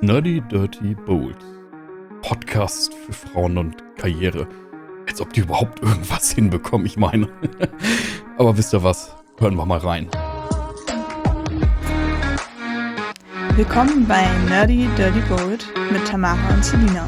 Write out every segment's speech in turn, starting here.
Nerdy Dirty Bold. Podcast für Frauen und Karriere. Als ob die überhaupt irgendwas hinbekommen, ich meine. Aber wisst ihr was? Hören wir mal rein. Willkommen bei Nerdy Dirty Bold mit Tamara und Selina.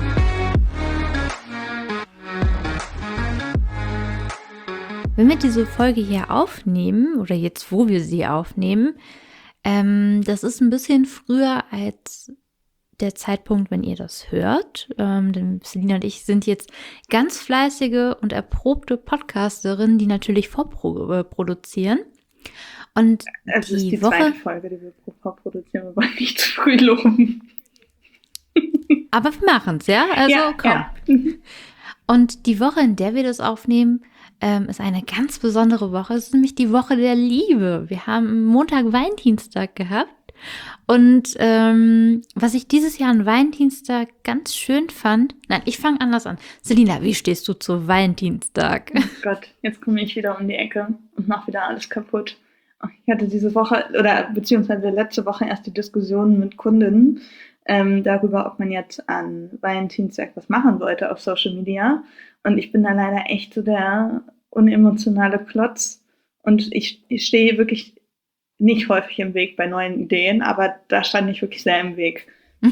Wenn wir diese Folge hier aufnehmen, oder jetzt, wo wir sie aufnehmen, das ist ein bisschen früher als der Zeitpunkt, wenn ihr das hört. Denn Selina und ich sind jetzt ganz fleißige und erprobte Podcasterinnen, die natürlich vorproduzieren. Und Es ist die zweite Folge, die wir vorproduzieren. Wir wollen nicht zu früh loben. Aber wir machen es, ja? Also komm. Ja. Und die Woche, in der wir das aufnehmen, ist eine ganz besondere Woche. Es ist nämlich die Woche der Liebe. Wir haben Montag Valentinstag gehabt. Und was ich dieses Jahr an Valentinstag ganz schön fand, nein, ich fange anders an. Selina, wie stehst du zu Valentinstag? Oh Gott, jetzt komme ich wieder um die Ecke und mache wieder alles kaputt. Ich hatte diese Woche, oder beziehungsweise letzte Woche erst die Diskussion mit Kundinnen darüber, ob man jetzt an Valentinstag was machen sollte auf Social Media. Und ich bin da leider echt so der unemotionale Klotz. Und ich stehe wirklich nicht häufig im Weg bei neuen Ideen, aber da stand ich wirklich sehr im Weg.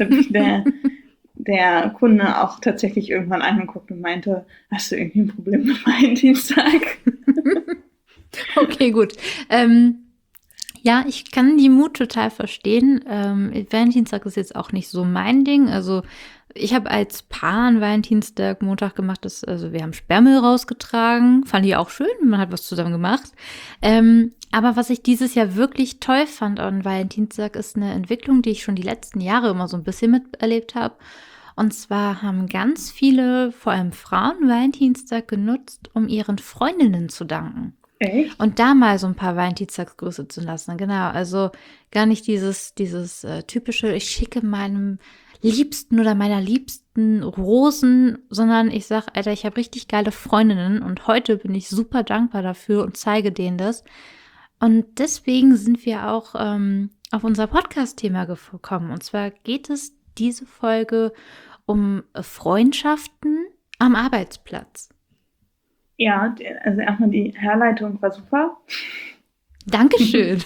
Der Kunde auch tatsächlich irgendwann angeguckt und meinte, hast du irgendwie ein Problem mit Valentinstag? Okay, gut. Ja, ich kann die Mut total verstehen. Valentinstag ist jetzt auch nicht so mein Ding. Also ich habe als Paar einen Valentinstag Montag gemacht. Also wir haben Sperrmüll rausgetragen. Fand ich auch schön. Man hat was zusammen gemacht. Aber was ich dieses Jahr wirklich toll fand an Valentinstag ist eine Entwicklung, die ich schon die letzten Jahre immer so ein bisschen miterlebt habe. Und zwar haben ganz viele, vor allem Frauen, Valentinstag genutzt, um ihren Freundinnen zu danken. Echt? Und da mal so ein paar Valentinstagsgrüße zu lassen, genau. Also gar nicht dieses typische, ich schicke meinem Liebsten oder meiner Liebsten Rosen, sondern ich sage, Alter, ich habe richtig geile Freundinnen und heute bin ich super dankbar dafür und zeige denen das. Und deswegen sind wir auch auf unser Podcast-Thema gekommen. Und zwar geht es diese Folge um Freundschaften am Arbeitsplatz. Ja, also erstmal die Herleitung war super. Dankeschön.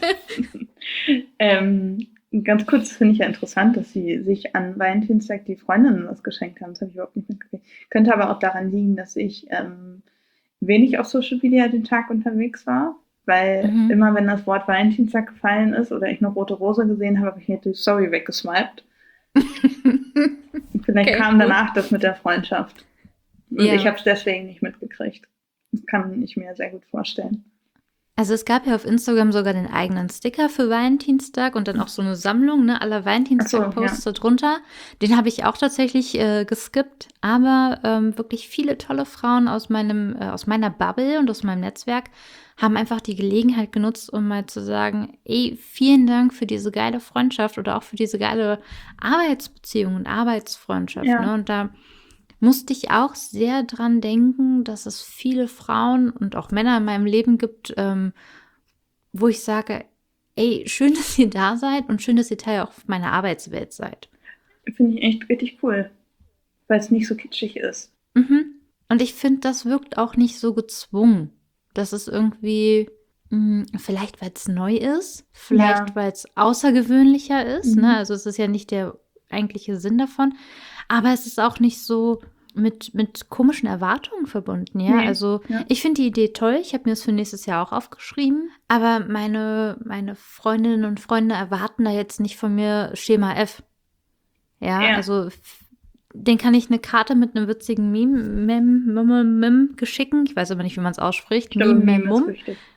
Ganz kurz finde ich ja interessant, dass sie sich an Valentinstag die Freundinnen was geschenkt haben. Das habe ich überhaupt nicht mitgekriegt. Könnte aber auch daran liegen, dass ich wenig auf Social Media den Tag unterwegs war. Weil immer, wenn das Wort Valentinstag gefallen ist oder ich eine rote Rose gesehen habe, habe ich mir die Story weggeswiped. Vielleicht kam danach das mit der Freundschaft. Und ich habe es deswegen nicht mitgekriegt. Das kann ich mir sehr gut vorstellen. Also es gab ja auf Instagram sogar den eigenen Sticker für Valentinstag und dann auch so eine Sammlung, aller Valentinstag-Posts darunter. Den habe ich auch tatsächlich geskippt, aber wirklich viele tolle Frauen aus meiner Bubble und aus meinem Netzwerk haben einfach die Gelegenheit genutzt, um mal zu sagen, ey, vielen Dank für diese geile Freundschaft oder auch für diese geile Arbeitsbeziehung und Arbeitsfreundschaft. Ja. Ne? Und da musste ich auch sehr dran denken, dass es viele Frauen und auch Männer in meinem Leben gibt, wo ich sage, ey, schön, dass ihr da seid und schön, dass ihr Teil auch meiner Arbeitswelt seid. Finde ich echt richtig cool, weil es nicht so kitschig ist. Und ich finde, das wirkt auch nicht so gezwungen. Das ist irgendwie, vielleicht weil es neu ist, vielleicht weil es außergewöhnlicher ist. Ne? Also es ist ja nicht der eigentliche Sinn davon. Aber es ist auch nicht so mit komischen Erwartungen verbunden, ja. Nee, Also ich finde die Idee toll. Ich habe mir das für nächstes Jahr auch aufgeschrieben. Aber meine Freundinnen und Freunde erwarten da jetzt nicht von mir Schema F. Ja. Also den kann ich eine Karte mit einem witzigen Meme geschicken. Ich weiß aber nicht, wie man es ausspricht. Meme.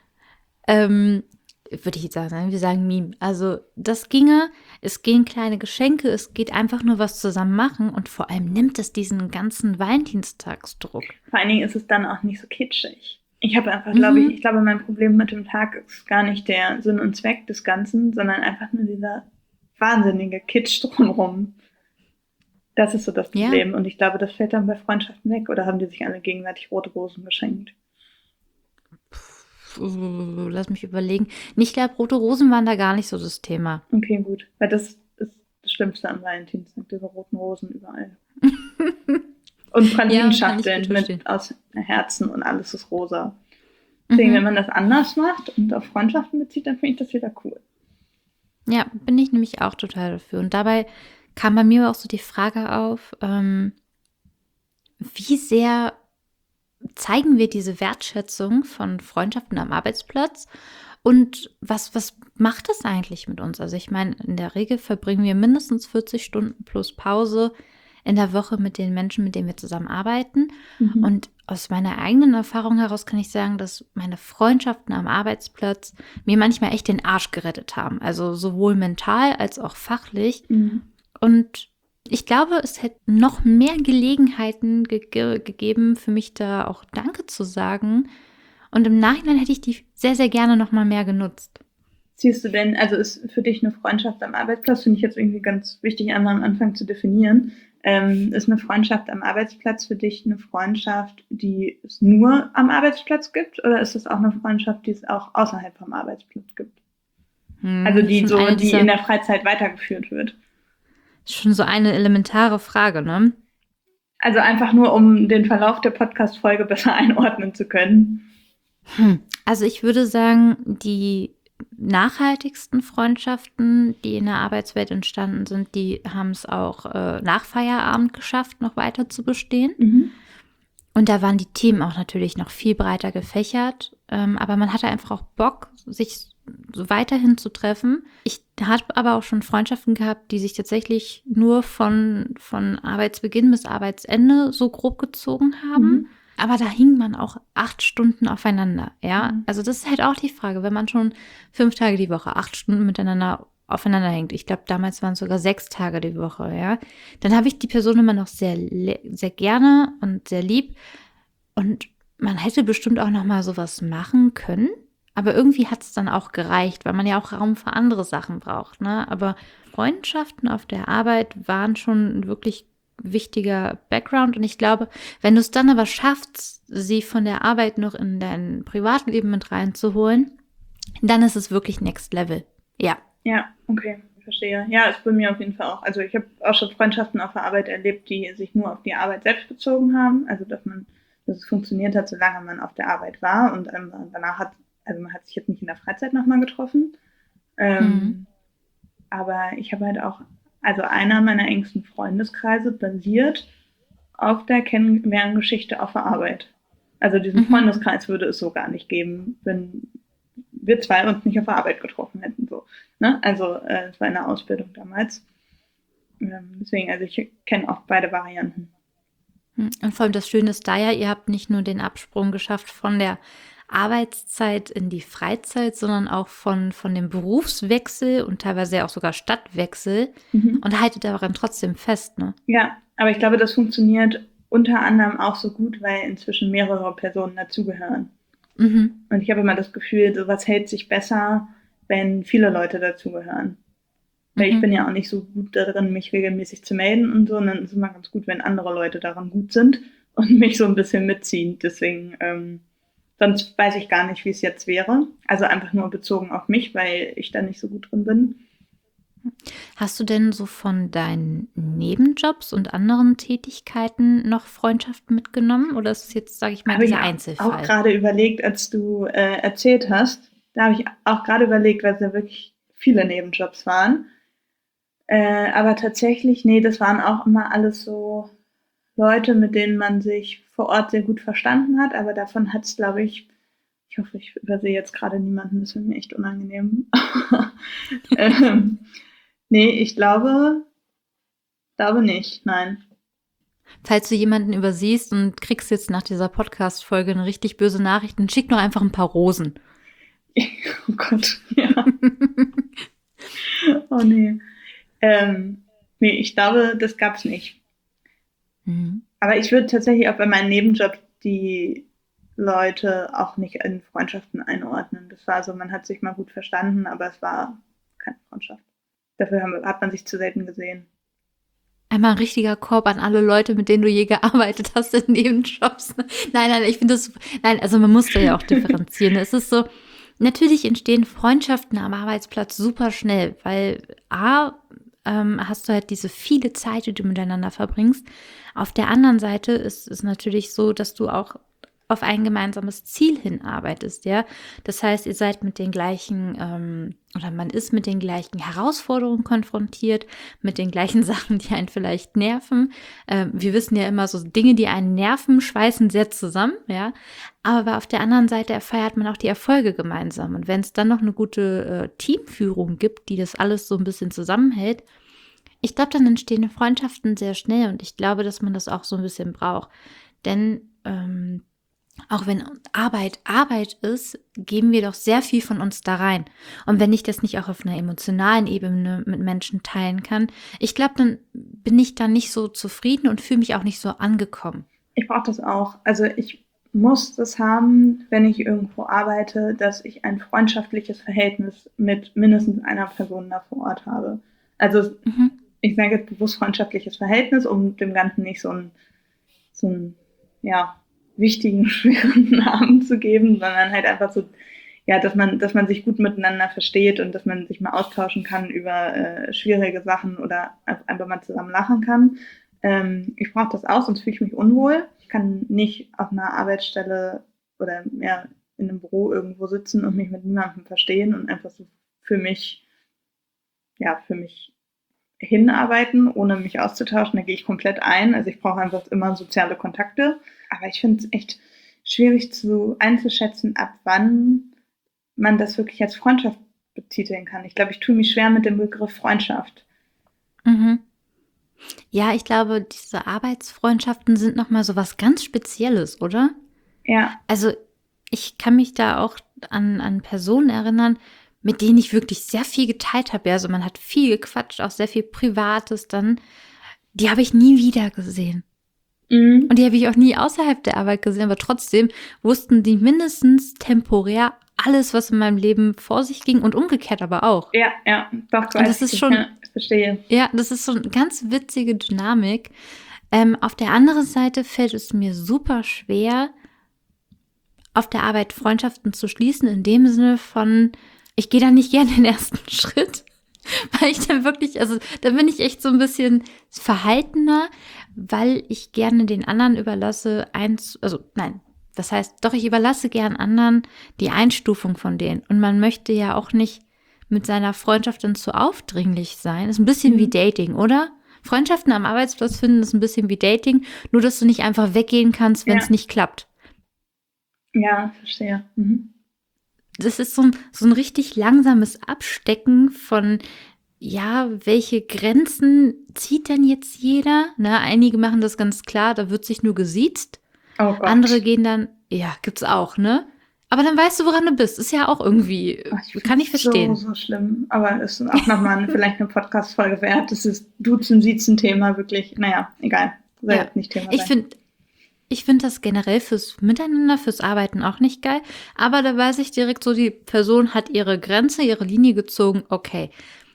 Würde ich jetzt sagen, wir sagen Meme. Also das ginge, es gehen kleine Geschenke, es geht einfach nur was zusammen machen und vor allem nimmt es diesen ganzen Valentinstagsdruck. Vor allen Dingen ist es dann auch nicht so kitschig. Ich habe einfach, ich glaube, mein Problem mit dem Tag ist gar nicht der Sinn und Zweck des Ganzen, sondern einfach nur dieser wahnsinnige Kitsch drumherum. Das ist so das Problem. Ja. Und ich glaube, das fällt dann bei Freundschaften weg. Oder haben die sich alle gegenseitig rote Rosen geschenkt? Lass mich überlegen. Ich glaube, rote Rosen waren da gar nicht so das Thema. Okay, gut. Weil das das Schlimmste am Valentinstag, diese roten Rosen überall. Und Pralinenschachteln aus Herzen und alles ist rosa. Deswegen, wenn man das anders macht und auf Freundschaften bezieht, dann finde ich das wieder cool. Ja, bin ich nämlich auch total dafür. Und dabei kam bei mir auch so die Frage auf, wie sehr zeigen wir diese Wertschätzung von Freundschaften am Arbeitsplatz und was macht das eigentlich mit uns? Also ich meine, in der Regel verbringen wir mindestens 40 Stunden plus Pause in der Woche mit den Menschen, mit denen wir zusammenarbeiten. Und aus meiner eigenen Erfahrung heraus kann ich sagen, dass meine Freundschaften am Arbeitsplatz mir manchmal echt den Arsch gerettet haben. Also sowohl mental als auch fachlich. Und ich glaube, es hätte noch mehr Gelegenheiten gegeben, für mich da auch Danke zu sagen. Und im Nachhinein hätte ich die sehr, sehr gerne noch mal mehr genutzt. Siehst du denn, also ist für dich eine Freundschaft am Arbeitsplatz, finde ich jetzt irgendwie ganz wichtig, einmal am Anfang zu definieren. Ist eine Freundschaft am Arbeitsplatz für dich eine Freundschaft, die es nur am Arbeitsplatz gibt? Oder ist es auch eine Freundschaft, die es auch außerhalb vom Arbeitsplatz gibt? Also die in der Freizeit weitergeführt wird? Schon so eine elementare Frage, ne? Also einfach nur, um den Verlauf der Podcast-Folge besser einordnen zu können. Also ich würde sagen, die nachhaltigsten Freundschaften, die in der Arbeitswelt entstanden sind, die haben es auch nach Feierabend geschafft, noch weiter zu bestehen. Und da waren die Themen auch natürlich noch viel breiter gefächert. Aber man hatte einfach auch Bock, sich so weiterhin zu treffen. Ich habe aber auch schon Freundschaften gehabt, die sich tatsächlich nur von Arbeitsbeginn bis Arbeitsende so grob gezogen haben. Aber da hing man auch 8 Stunden aufeinander, ja. Also das ist halt auch die Frage, wenn man schon 5 Tage die Woche 8 Stunden miteinander aufeinander hängt. Ich glaube, damals waren es sogar 6 Tage die Woche, ja. Dann habe ich die Person immer noch sehr, sehr gerne und sehr lieb. Und man hätte bestimmt auch noch mal sowas machen können. Aber irgendwie hat es dann auch gereicht, weil man ja auch Raum für andere Sachen braucht, ne? Aber Freundschaften auf der Arbeit waren schon wirklich wichtiger Background. Und ich glaube, wenn du es dann aber schaffst, sie von der Arbeit noch in dein Privatleben mit reinzuholen, dann ist es wirklich Next Level. Ja. Ja, okay, verstehe. Ja, ist bei mir auf jeden Fall auch. Also ich habe auch schon Freundschaften auf der Arbeit erlebt, die sich nur auf die Arbeit selbst bezogen haben. Also dass es funktioniert hat, solange man auf der Arbeit war. Und danach man hat sich jetzt nicht in der Freizeit nochmal getroffen. Aber ich habe halt auch, also einer meiner engsten Freundeskreise basiert auf der Kennenlerngeschichte auf der Arbeit. Also diesen Freundeskreis würde es so gar nicht geben, wenn wir zwei uns nicht auf der Arbeit getroffen hätten. So, ne? Also es war in der Ausbildung damals. Deswegen, also ich kenne auch beide Varianten. Und vor allem das Schöne ist da ja, ihr habt nicht nur den Absprung geschafft von der Arbeitszeit in die Freizeit, sondern auch von dem Berufswechsel und teilweise auch sogar Stadtwechsel und haltet daran trotzdem fest, ne? Ja, aber ich glaube, das funktioniert unter anderem auch so gut, weil inzwischen mehrere Personen dazugehören. Und ich habe immer das Gefühl, sowas hält sich besser, wenn viele Leute dazugehören. Weil ich bin ja auch nicht so gut darin, mich regelmäßig zu melden und so, und dann ist es immer ganz gut, wenn andere Leute daran gut sind und mich so ein bisschen mitziehen. Deswegen, sonst weiß ich gar nicht, wie es jetzt wäre. Also einfach nur bezogen auf mich, weil ich da nicht so gut drin bin. Hast du denn so von deinen Nebenjobs und anderen Tätigkeiten noch Freundschaften mitgenommen? Oder ist es jetzt, sage ich mal, dieser Einzelfall? Ich habe auch gerade überlegt, als du erzählt hast, da habe ich auch gerade überlegt, weil es ja wirklich viele Nebenjobs waren. Aber tatsächlich, nee, das waren auch immer alles so Leute, mit denen man sich vor Ort sehr gut verstanden hat. Aber davon hat es, glaube ich hoffe, ich übersehe jetzt gerade niemanden, das wäre mir echt unangenehm. Nee, ich glaube nicht, nein. Falls du jemanden übersiehst und kriegst jetzt nach dieser Podcast-Folge eine richtig böse Nachricht, dann schick doch einfach ein paar Rosen. Oh Gott, ja. Oh nee. Nee, ich glaube, das gab's nicht. Aber ich würde tatsächlich auch bei meinem Nebenjob die Leute auch nicht in Freundschaften einordnen. Das war so, man hat sich mal gut verstanden, aber es war keine Freundschaft. Dafür hat man sich zu selten gesehen. Einmal ein richtiger Korb an alle Leute, mit denen du je gearbeitet hast in Nebenjobs. Nein, ich finde das, also man muss da ja auch differenzieren. Es ist so, natürlich entstehen Freundschaften am Arbeitsplatz super schnell, weil hast du halt diese viele Zeit, die du miteinander verbringst. Auf der anderen Seite ist es natürlich so, dass du auch auf ein gemeinsames Ziel hinarbeitest, ja. Das heißt, ihr seid mit den gleichen, oder man ist mit den gleichen Herausforderungen konfrontiert, mit den gleichen Sachen, die einen vielleicht nerven. Wir wissen ja immer, so Dinge, die einen nerven, schweißen sehr zusammen, ja. Aber auf der anderen Seite feiert man auch die Erfolge gemeinsam. Und wenn es dann noch eine gute Teamführung gibt, die das alles so ein bisschen zusammenhält, ich glaube, dann entstehen Freundschaften sehr schnell. Und ich glaube, dass man das auch so ein bisschen braucht. Denn auch wenn Arbeit ist, geben wir doch sehr viel von uns da rein. Und wenn ich das nicht auch auf einer emotionalen Ebene mit Menschen teilen kann, ich glaube, dann bin ich da nicht so zufrieden und fühle mich auch nicht so angekommen. Ich brauche das auch. Also ich muss das haben, wenn ich irgendwo arbeite, dass ich ein freundschaftliches Verhältnis mit mindestens einer Person da vor Ort habe. Also ich sage jetzt bewusst freundschaftliches Verhältnis, um dem Ganzen nicht so einen wichtigen, schweren Namen zu geben, sondern halt einfach so, ja, dass man sich gut miteinander versteht und dass man sich mal austauschen kann über schwierige Sachen oder einfach mal zusammen lachen kann. Ich brauche das auch, sonst fühle ich mich unwohl. Ich kann nicht auf einer Arbeitsstelle oder in einem Büro irgendwo sitzen und mich mit niemandem verstehen und einfach so für mich hinarbeiten, ohne mich auszutauschen. Da gehe ich komplett ein. Also ich brauche einfach immer soziale Kontakte. Aber ich finde es echt schwierig einzuschätzen, ab wann man das wirklich als Freundschaft betiteln kann. Ich glaube, ich tue mich schwer mit dem Begriff Freundschaft. Mhm. Ja, ich glaube, diese Arbeitsfreundschaften sind nochmal so was ganz Spezielles, oder? Ja. Also ich kann mich da auch an Personen erinnern, mit denen ich wirklich sehr viel geteilt habe. Ja, also man hat viel gequatscht, auch sehr viel Privates dann. Die habe ich nie wieder gesehen. Und die habe ich auch nie außerhalb der Arbeit gesehen, aber trotzdem wussten die mindestens temporär alles, was in meinem Leben vor sich ging und umgekehrt aber auch. Ja, doch, und das ist schon, ich verstehe. Ja, das ist so eine ganz witzige Dynamik. Auf der anderen Seite fällt es mir super schwer, auf der Arbeit Freundschaften zu schließen, in dem Sinne von, ich gehe da nicht gerne den ersten Schritt, weil ich dann wirklich, also da bin ich echt so ein bisschen verhaltener, weil ich gerne den anderen überlasse, ich überlasse gern anderen die Einstufung von denen. Und man möchte ja auch nicht mit seiner Freundschaft dann zu aufdringlich sein. Ist ein bisschen wie Dating, oder? Freundschaften am Arbeitsplatz finden ist ein bisschen wie Dating, nur dass du nicht einfach weggehen kannst, wenn es nicht klappt. Ja, verstehe. Das ist so ein richtig langsames Abstecken von, ja, welche Grenzen zieht denn jetzt jeder? Ne, einige machen das ganz klar, da wird sich nur gesiezt. Oh Gott. Andere gehen dann, ja, gibt's auch, ne? Aber dann weißt du, woran du bist. Ist ja auch irgendwie, kann ich verstehen. So schlimm. Aber es ist auch nochmal vielleicht eine Podcast-Folge wert. Das ist Duzen-Siezen-Thema wirklich. Naja, egal. Soll jetzt nicht Thema sein. Ich finde das generell fürs Miteinander, fürs Arbeiten auch nicht geil. Aber da weiß ich direkt so, die Person hat ihre Grenze, ihre Linie gezogen, okay.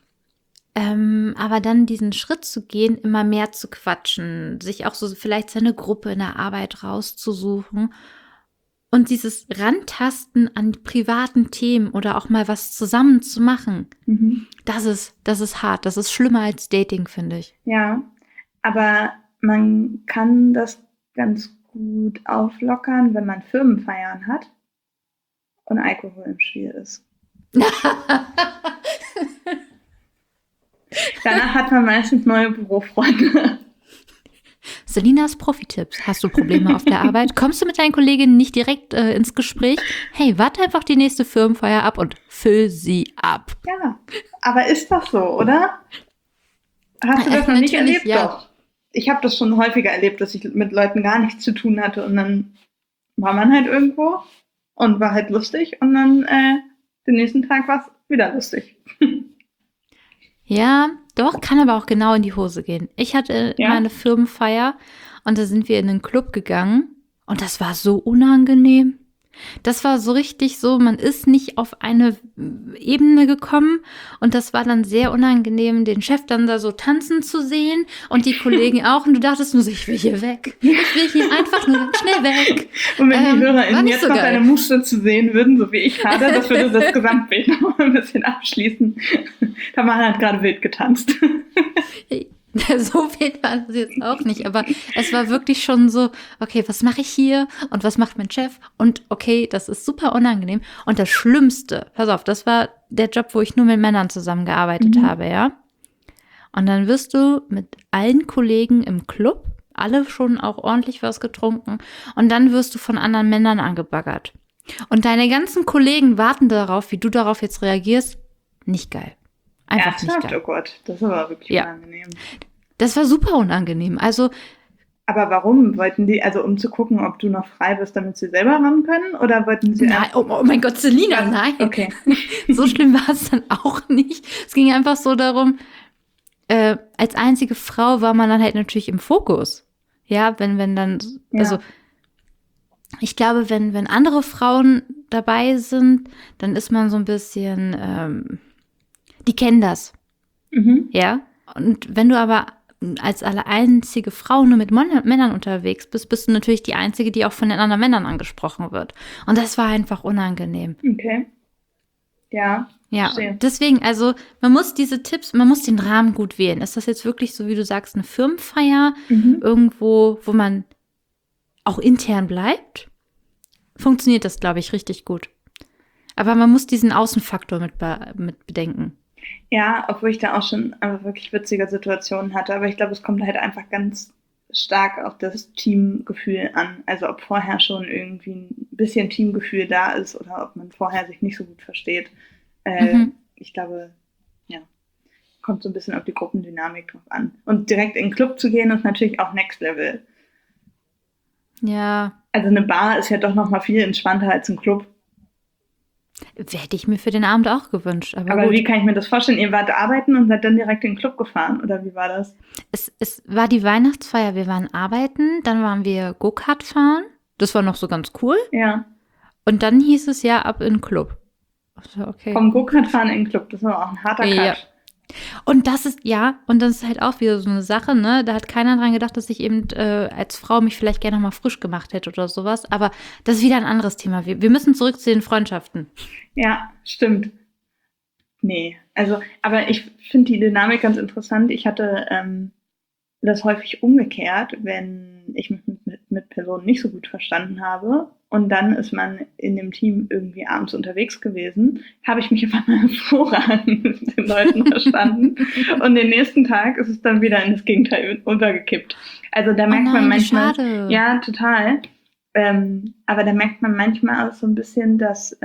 Aber dann diesen Schritt zu gehen, immer mehr zu quatschen, sich auch so vielleicht seine Gruppe in der Arbeit rauszusuchen und dieses Rantasten an privaten Themen oder auch mal was zusammen zu machen, das ist hart, das ist schlimmer als Dating, finde ich. Ja, aber man kann das ganz gut auflockern, wenn man Firmenfeiern hat und Alkohol im Spiel ist. Danach hat man meistens neue Bürofreunde. Selinas Profi-Tipps. Hast du Probleme auf der Arbeit? Kommst du mit deinen Kolleginnen nicht direkt ins Gespräch? Hey, warte einfach die nächste Firmenfeier ab und füll sie ab. Ja, aber ist doch so, oder? Hast du das noch nicht erlebt? Ja. Doch. Ich habe das schon häufiger erlebt, dass ich mit Leuten gar nichts zu tun hatte und dann war man halt irgendwo und war halt lustig und dann den nächsten Tag war es wieder lustig. Ja, doch, kann aber auch genau in die Hose gehen. Ich hatte meine Firmenfeier und da sind wir in einen Club gegangen und das war so unangenehm. Das war so richtig so, man ist nicht auf eine Ebene gekommen und das war dann sehr unangenehm, den Chef dann da so tanzen zu sehen und die Kollegen auch und du dachtest nur so, ich will hier weg. Ich will hier einfach nur schnell weg. Und wenn die war HörerInnen nicht jetzt so noch geil. deine Muster zu sehen würden, so wie ich gerade, das würde das Gesamtbild noch mal ein bisschen abschließen. Tamara hat gerade wild getanzt. So wild war das jetzt auch nicht, aber es war wirklich schon so, okay, was mache ich hier und was macht mein Chef? Und okay, das ist super unangenehm. Und das Schlimmste, pass auf, das war der Job, wo ich nur mit Männern zusammengearbeitet habe, ja. Und dann wirst du mit allen Kollegen im Club, alle schon auch ordentlich was getrunken, und dann wirst du von anderen Männern angebaggert. Und deine ganzen Kollegen warten darauf, wie du darauf jetzt reagierst. Nicht geil. Einfach nicht Ernsthaft? geil. Oh Gott, das war wirklich Ja. unangenehm. Das war super unangenehm. Also, Aber warum? Wollten die, also um zu gucken, ob du noch frei bist, damit sie selber ran können? Oder wollten sie nein, oh mein Gott, Selina, nein. Okay. So schlimm war es dann auch nicht. Es ging einfach so darum, als einzige Frau war man dann halt natürlich im Fokus. Ja, wenn dann, Ja. also ich glaube, wenn andere Frauen dabei sind, dann ist man so ein bisschen, die kennen das, Mhm. ja. Und wenn du aber als einzige Frau nur mit Männern unterwegs bist, bist du natürlich die Einzige, die auch von den anderen Männern angesprochen wird. Und das war einfach unangenehm. Okay. Ja. Ja, Verstehe. deswegen, also man muss diese Tipps, man muss den Rahmen gut wählen. Ist das jetzt wirklich so, wie du sagst, eine Firmenfeier, Mhm. irgendwo, wo man auch intern bleibt? Funktioniert das, glaube ich, richtig gut. Aber man muss diesen Außenfaktor mit bedenken. Ja, obwohl ich da auch schon einfach wirklich witzige Situationen hatte. Aber ich glaube, es kommt halt einfach ganz stark auf das Teamgefühl an. Also ob vorher schon irgendwie ein bisschen Teamgefühl da ist oder ob man vorher sich nicht so gut versteht. Ich glaube, ja, kommt so ein bisschen auf die Gruppendynamik drauf an. Und direkt in den Club zu gehen, ist natürlich auch Next Level. Ja, Also eine Bar ist ja doch noch mal viel entspannter als ein Club. hätte ich mir für den Abend auch gewünscht. Aber Aber gut. wie kann ich mir das vorstellen? Ihr wart arbeiten und seid dann direkt in den Club gefahren? Oder wie war das? Es war die Weihnachtsfeier, wir waren arbeiten, dann waren wir Go-Kart fahren. Das war noch so ganz cool. Ja, Und dann hieß es ja ab in den Club. Also, okay. vom Go-Kart fahren in den Club. Das war auch ein harter Ja. Cut. Und das ist halt auch wieder so eine Sache, ne? Da hat keiner dran gedacht, dass ich eben als Frau mich vielleicht gerne noch mal frisch gemacht hätte oder sowas. Aber das ist wieder ein anderes Thema. Wir müssen zurück zu den Freundschaften. Ja, stimmt. Nee, also, aber ich finde die Dynamik ganz interessant. Ich hatte das häufig umgekehrt, wenn ich mich mit Personen nicht so gut verstanden habe und dann ist man in dem Team irgendwie abends unterwegs gewesen, habe ich mich auf einmal hervorragend mit den Leuten verstanden und den nächsten Tag ist es dann wieder in das Gegenteil untergekippt. Also da merkt man manchmal, schade. ja, total. Aber da merkt man manchmal auch so ein bisschen, dass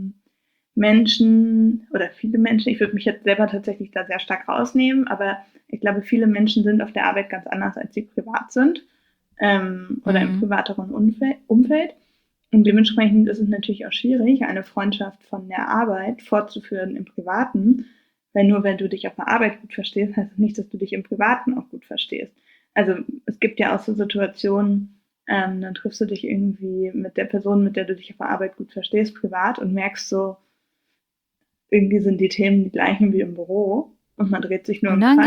Menschen oder viele Menschen, ich würde mich jetzt selber tatsächlich da sehr stark rausnehmen, aber ich glaube, viele Menschen sind auf der Arbeit ganz anders, als sie privat sind oder im privateren Umfeld. Und dementsprechend ist es natürlich auch schwierig, eine Freundschaft von der Arbeit fortzuführen im Privaten, weil nur wenn du dich auf der Arbeit gut verstehst, heißt das nicht, dass du dich im Privaten auch gut verstehst. Also es gibt ja auch so Situationen, dann triffst du dich irgendwie mit der Person, mit der du dich auf der Arbeit gut verstehst, privat und merkst so, irgendwie sind die Themen die gleichen wie im Büro und man dreht sich nur im Kreis.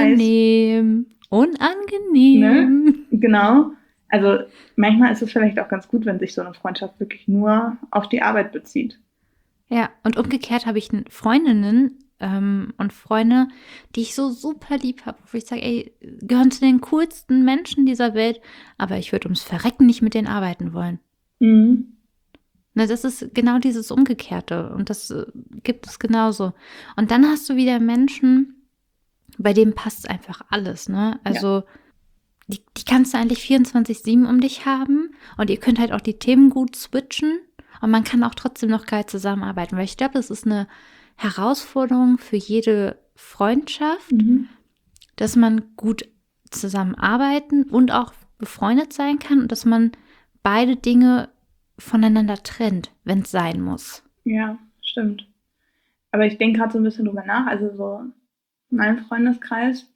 Unangenehm. Ne? Genau. Also manchmal ist es vielleicht auch ganz gut, wenn sich so eine Freundschaft wirklich nur auf die Arbeit bezieht. Ja, und umgekehrt habe ich Freundinnen und Freunde, die ich so super lieb habe, wo ich sage, ey, gehören zu den coolsten Menschen dieser Welt, aber ich würde ums Verrecken nicht mit denen arbeiten wollen. Mhm. Ne, das ist genau dieses Umgekehrte und das gibt es genauso. Und dann hast du wieder Menschen, bei denen passt einfach alles, ne? Also die kannst du eigentlich 24/7 um dich haben und ihr könnt halt auch die Themen gut switchen und man kann auch trotzdem noch geil zusammenarbeiten, weil ich glaube, das ist eine Herausforderung für jede Freundschaft, dass man gut zusammenarbeiten und auch befreundet sein kann und dass man beide Dinge voneinander trennt, wenn es sein muss. Ja, stimmt. Aber ich denke gerade so ein bisschen drüber nach. Also so in meinem Freundeskreis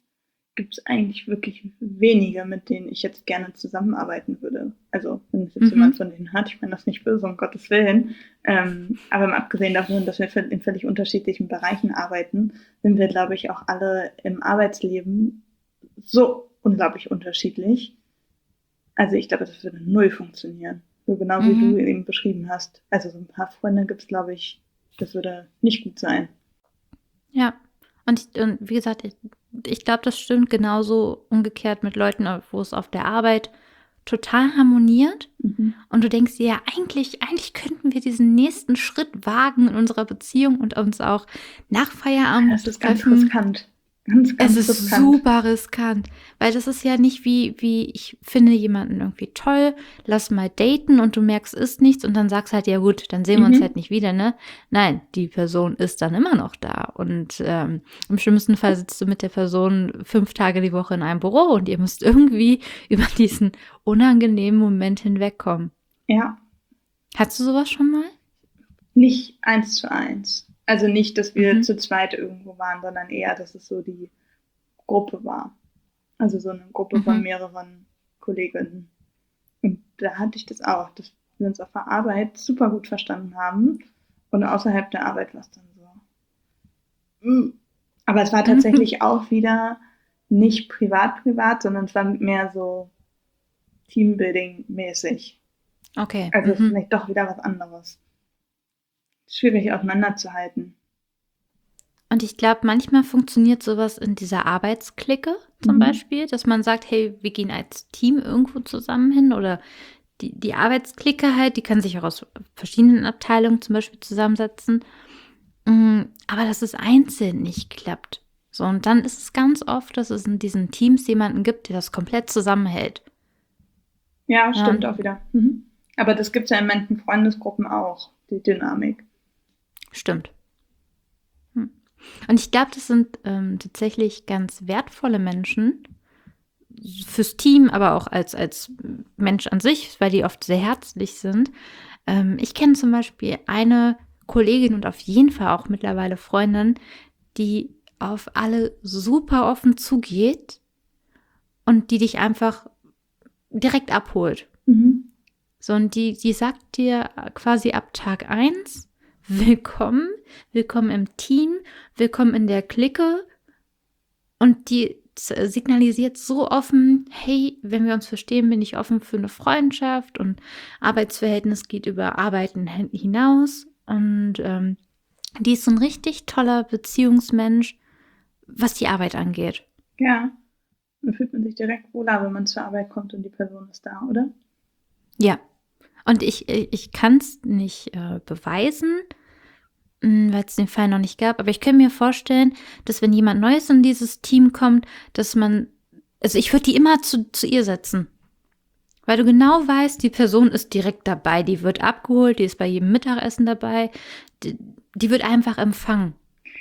gibt es eigentlich wirklich wenige, mit denen ich jetzt gerne zusammenarbeiten würde. Also, wenn es jetzt jemand von denen hat, ich meine das nicht böse, um Gottes Willen. Aber mal abgesehen davon, dass wir in völlig unterschiedlichen Bereichen arbeiten, sind wir, glaube ich, auch alle im Arbeitsleben so unglaublich unterschiedlich. Also, ich glaube, das würde null funktionieren. So genau wie du eben beschrieben hast. Also, so ein paar Freunde gibt es, glaube ich, das würde nicht gut sein. Ja, und wie gesagt, ich glaube, das stimmt genauso umgekehrt mit Leuten, wo es auf der Arbeit total harmoniert. Und du denkst dir, ja, eigentlich könnten wir diesen nächsten Schritt wagen in unserer Beziehung und uns auch nach Feierabend Das ist ganz treffen. riskant. Ganz Es ist riskant. super riskant, weil das ist ja nicht wie ich finde jemanden irgendwie toll, lass mal daten und du merkst, ist nichts und dann sagst halt, ja gut, dann sehen wir uns halt nicht wieder, ne? Nein, die Person ist dann immer noch da und im schlimmsten Fall sitzt du mit der Person 5 Tage die Woche in einem Büro und ihr müsst irgendwie über diesen unangenehmen Moment hinwegkommen. Ja. Hattest du sowas schon mal? Nicht 1:1. Also nicht, dass wir zu zweit irgendwo waren, sondern eher, dass es so die Gruppe war. Also so eine Gruppe von mehreren Kolleginnen. Und da hatte ich das auch, dass wir uns auf der Arbeit super gut verstanden haben und außerhalb der Arbeit war es dann so. Aber es war tatsächlich auch wieder nicht privat, sondern es war mehr so Teambuilding-mäßig. Okay. Also es ist vielleicht doch wieder was anderes. Schwierig auseinanderzuhalten. Und ich glaube, manchmal funktioniert sowas in dieser Arbeitsklicke zum Beispiel, dass man sagt, hey, wir gehen als Team irgendwo zusammen hin oder die Arbeitsklicke halt, die kann sich auch aus verschiedenen Abteilungen zum Beispiel zusammensetzen. Aber dass es einzeln nicht klappt. So, und dann ist es ganz oft, dass es in diesen Teams jemanden gibt, der das komplett zusammenhält. Ja, stimmt auch wieder. Aber das gibt es ja in manchen Freundesgruppen auch, die Dynamik. Stimmt. Und ich glaube, das sind tatsächlich ganz wertvolle Menschen fürs Team, aber auch als Mensch an sich, weil die oft sehr herzlich sind. Ich kenne zum Beispiel eine Kollegin und auf jeden Fall auch mittlerweile Freundin, die auf alle super offen zugeht und die dich einfach direkt abholt. So, und die sagt dir quasi ab Tag 1, willkommen im Team, willkommen in der Clique. Und die signalisiert so offen, hey, wenn wir uns verstehen, bin ich offen für eine Freundschaft und Arbeitsverhältnis geht über Arbeiten hinaus. Und die ist so ein richtig toller Beziehungsmensch, was die Arbeit angeht. Ja, dann fühlt man sich direkt wohler, wenn man zur Arbeit kommt und die Person ist da, oder? Ja. Und ich kann es nicht beweisen, weil es den Fall noch nicht gab. Aber ich kann mir vorstellen, dass wenn jemand Neues in dieses Team kommt, dass also ich würde die immer zu ihr setzen. Weil du genau weißt, die Person ist direkt dabei. Die wird abgeholt, die ist bei jedem Mittagessen dabei. Die wird einfach empfangen.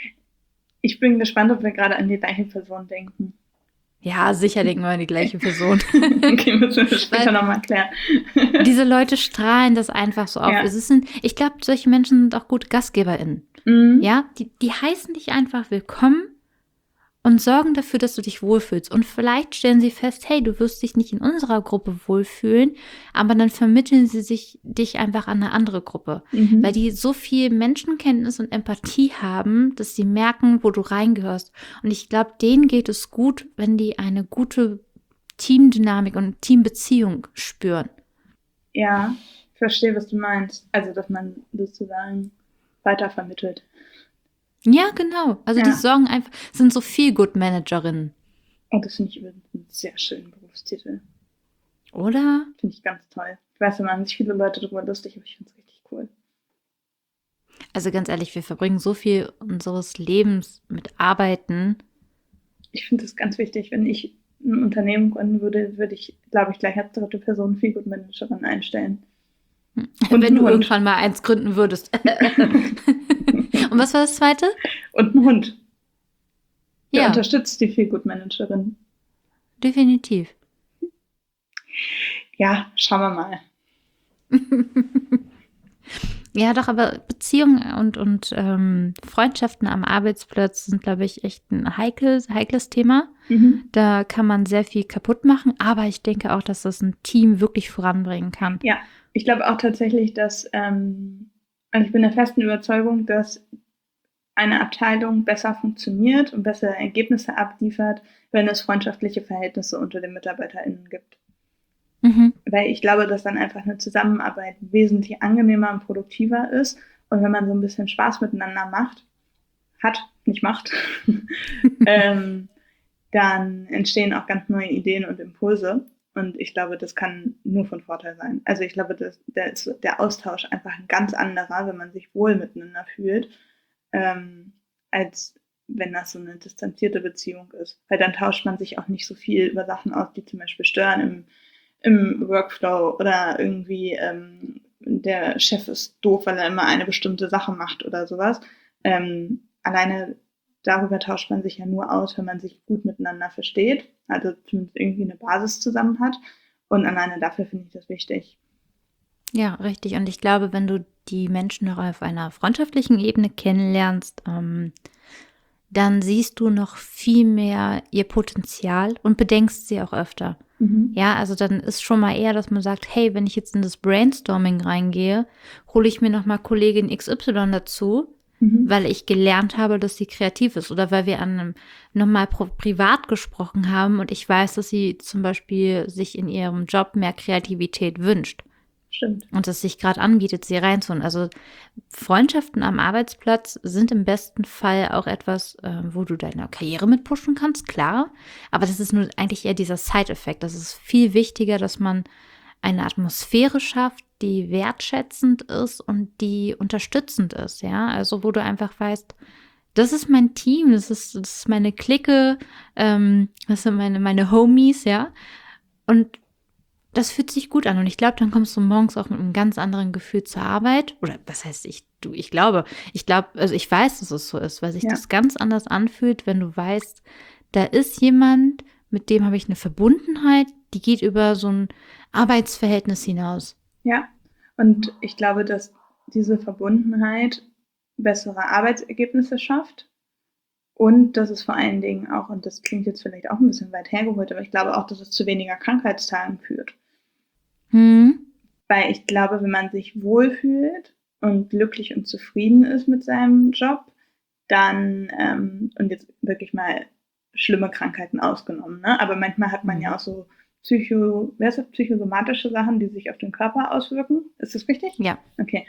Ich bin gespannt, ob wir gerade an die gleiche Person denken. Ja, sicher denken wir an die gleiche Person. Okay, müssen wir später nochmal klären. Diese Leute strahlen das einfach so auf. Ja. Ich glaube, solche Menschen sind auch gute GastgeberInnen. Ja, die heißen dich einfach willkommen und sorgen dafür, dass du dich wohlfühlst. Und vielleicht stellen sie fest, hey, du wirst dich nicht in unserer Gruppe wohlfühlen, aber dann vermitteln sie dich einfach an eine andere Gruppe. Weil die so viel Menschenkenntnis und Empathie haben, dass sie merken, wo du reingehörst. Und ich glaube, denen geht es gut, wenn die eine gute Teamdynamik und Teambeziehung spüren. Ja, ich verstehe, was du meinst. Also, dass man sozusagen weitervermittelt. Ja, genau. Also die sorgen einfach, sind so Feel-Good-Managerinnen. Und das finde ich übrigens einen sehr schönen Berufstitel. Oder? Finde ich ganz toll. Ich weiß, da machen sich viele Leute darüber lustig, aber ich finde es richtig cool. Also ganz ehrlich, wir verbringen so viel unseres Lebens mit Arbeiten. Ich finde das ganz wichtig. Wenn ich ein Unternehmen gründen würde, würde ich, glaube ich, gleich als dritte Person Feel-Good-Managerin einstellen. Und wenn du irgendwann mal eins gründen würdest. Und was war das zweite? Und ein Hund. Der Ja, unterstützt die Feel-Good-Managerin. definitiv. Ja, schauen wir mal. Ja, doch, aber Beziehungen und Freundschaften am Arbeitsplatz sind, glaube ich, echt ein heikles Thema. Da kann man sehr viel kaputt machen, aber ich denke auch, dass das ein Team wirklich voranbringen kann. Ja, ich glaube auch tatsächlich, dass, also ich bin der festen Überzeugung, dass eine Abteilung besser funktioniert und bessere Ergebnisse abliefert, wenn es freundschaftliche Verhältnisse unter den MitarbeiterInnen gibt. Weil ich glaube, dass dann einfach eine Zusammenarbeit wesentlich angenehmer und produktiver ist. Und wenn man so ein bisschen Spaß miteinander macht, dann entstehen auch ganz neue Ideen und Impulse. Und ich glaube, das kann nur von Vorteil sein. Also ich glaube, der Austausch einfach ein ganz anderer, wenn man sich wohl miteinander fühlt, als wenn das so eine distanzierte Beziehung ist. Weil dann tauscht man sich auch nicht so viel über Sachen aus, die zum Beispiel stören im Workflow oder irgendwie der Chef ist doof, weil er immer eine bestimmte Sache macht oder sowas. Alleine darüber tauscht man sich ja nur aus, wenn man sich gut miteinander versteht, also zumindest irgendwie eine Basis zusammen hat. Und alleine dafür finde ich das wichtig. Ja, richtig. Und ich glaube, wenn du die Menschen noch auf einer freundschaftlichen Ebene kennenlernst, dann siehst du noch viel mehr ihr Potenzial und bedenkst sie auch öfter. Ja, also dann ist schon mal eher, dass man sagt, hey, wenn ich jetzt in das Brainstorming reingehe, hole ich mir nochmal Kollegin XY dazu, weil ich gelernt habe, dass sie kreativ ist oder weil wir nochmal privat gesprochen haben und ich weiß, dass sie zum Beispiel sich in ihrem Job mehr Kreativität wünscht. Stimmt. Und es sich gerade anbietet, sie reinzuholen. Also Freundschaften am Arbeitsplatz sind im besten Fall auch etwas, wo du deine Karriere mit pushen kannst, klar. Aber das ist nur eigentlich eher dieser Side-Effekt. Das ist viel wichtiger, dass man eine Atmosphäre schafft, die wertschätzend ist und die unterstützend ist, ja. Also wo du einfach weißt, das ist mein Team, das ist meine Clique, das sind meine Homies, ja. Und das fühlt sich gut an und ich glaube, dann kommst du morgens auch mit einem ganz anderen Gefühl zur Arbeit. Oder was heißt ich weiß, dass es so ist, weil sich das ganz anders anfühlt, wenn du weißt, da ist jemand, mit dem habe ich eine Verbundenheit, die geht über so ein Arbeitsverhältnis hinaus. Ja, und ich glaube, dass diese Verbundenheit bessere Arbeitsergebnisse schafft und dass es vor allen Dingen auch, und das klingt jetzt vielleicht auch ein bisschen weit hergeholt, aber ich glaube auch, dass es zu weniger Krankheitstagen führt. Weil ich glaube, wenn man sich wohlfühlt und glücklich und zufrieden ist mit seinem Job, dann, und jetzt wirklich mal schlimme Krankheiten ausgenommen, ne? Aber manchmal hat man ja auch so psychosomatische Sachen, die sich auf den Körper auswirken. Ist das richtig? Ja. Okay.